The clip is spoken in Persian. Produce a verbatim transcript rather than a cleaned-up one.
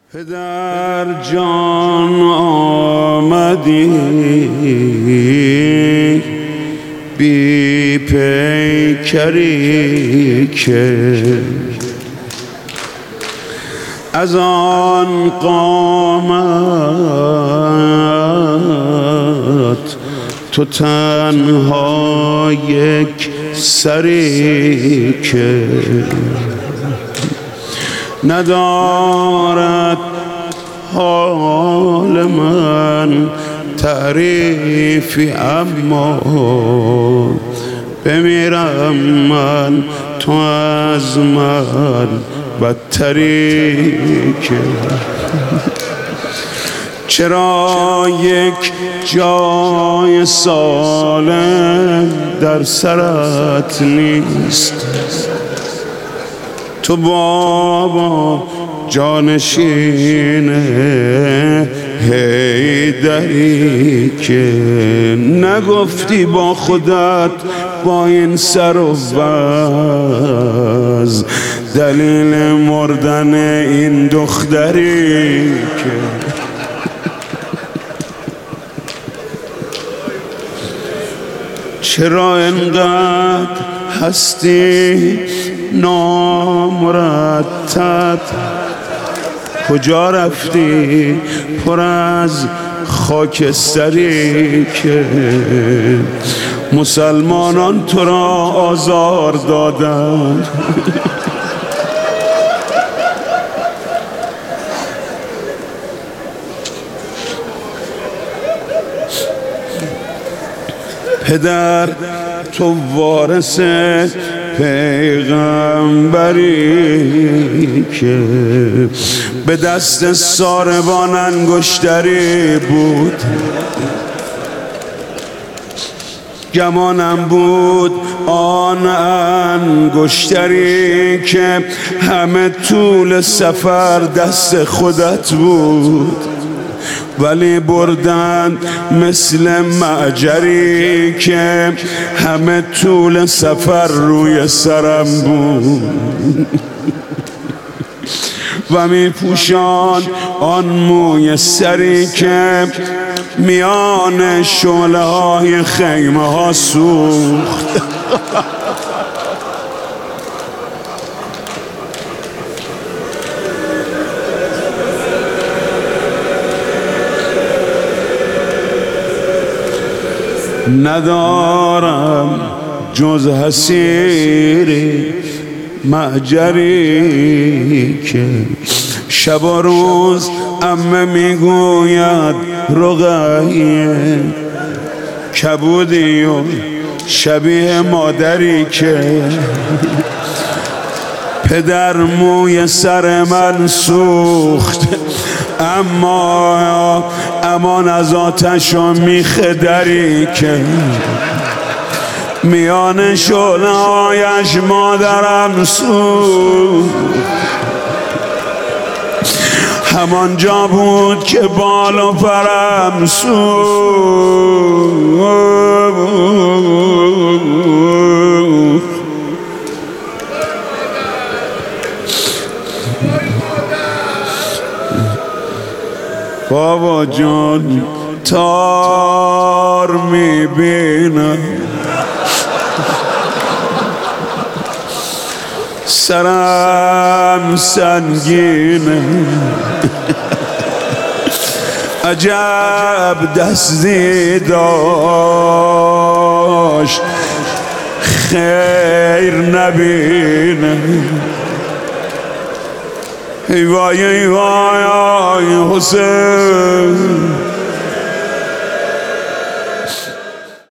پدر جان آمدی بی پیکری که از آن قامت تو تنها یک سری که ندارد حال من تعریفی، اما بمیرم من تو از من بدتری که چرا یک جای سالم در سرت نیست؟ تو بابا جانشین حیدری که نگفتی با خودت با این سر و وز دلیل مردن این دختری که چرا انقدر هستی نامرتب؟ کجا رفتی پر از خاکستری که مسلمانان تو را آزار دادن؟ پدر تو وارث پیغمبری که به دست ساربان انگشتری بود، گمانم بود آن انگشتری که همه طول سفر دست خودت بود، ولی بردن مثل معجری که همه طول سفر روی سرم بود و می پوشان آن موی سری که میان شعله های خیمه ها سوخت. ندارم جز حسیری معجری که شب و روز عمه میگوید رقیه کبودی و شبیه مادری که پدر موی سر من سوخت، اما امان از آتش و میخ دری که میان شعله هایش مادرم سوخت. همانجا بود که بال و پرم سوخت. بابا جان تار میبینم، سرم سنگینه، عجب دستی داشت خیر نبینه. ای وای ای وای حسین